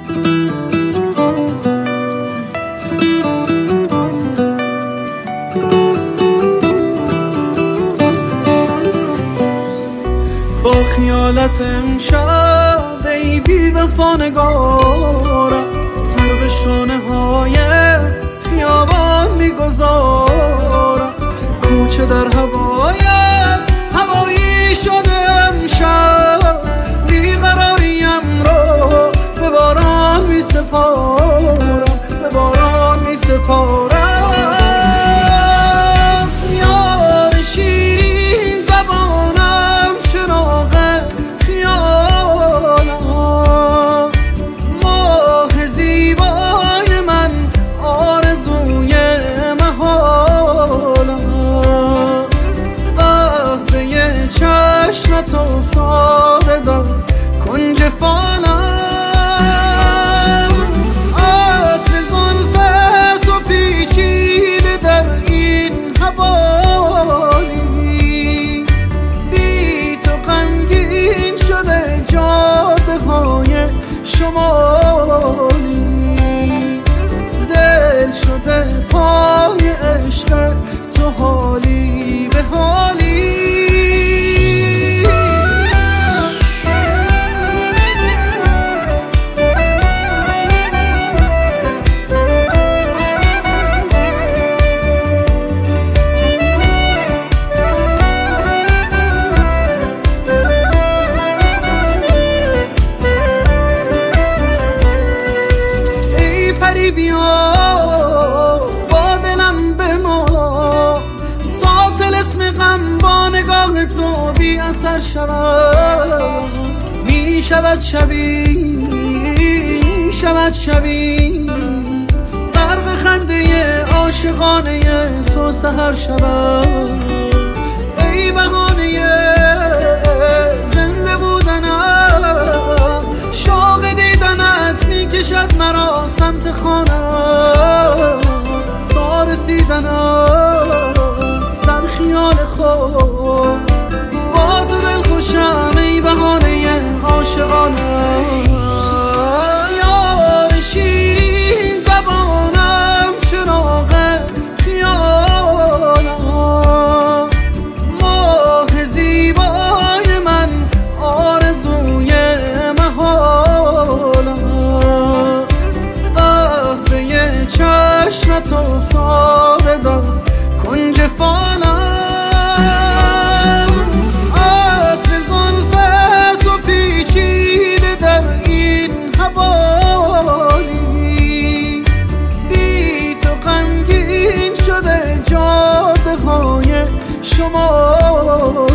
با خیالت امشب ای بی وفا نگارم، سر به شانه های خیابان میگذارم. کوچه در هوایت هوایی شده امشب، بیقراریم رو به باران میسپارم، به باران میسپارم. چشمت افتاده در کنج فانم، عطر زلفت و پیچیده در این حوالی. بی تو غمگین شده جاده های شمالی، دل شده پای عشق تو حالی به حالی. پری بیا با دلم بما، تا طلسم غم با نگاه تو بی اثر شود. می شود شبی غرق خنده عاشقانه تو سحر شود. ای بهانه زنده بودنم، شوق دیدنت می کشد مرا سمت خانم. تا رسیدنت در خیال خود، با تو دل خوشم ای بهانه عاشقانم. یار شیرین زبانم، چراغ خیالم، ماه زیبای من، آرزوی محالم. قهوه چشمت افتاده در کنج فانم، عطر زلفت و پیچیده در این حوالی. بی تو غمگین شده جاده های شما.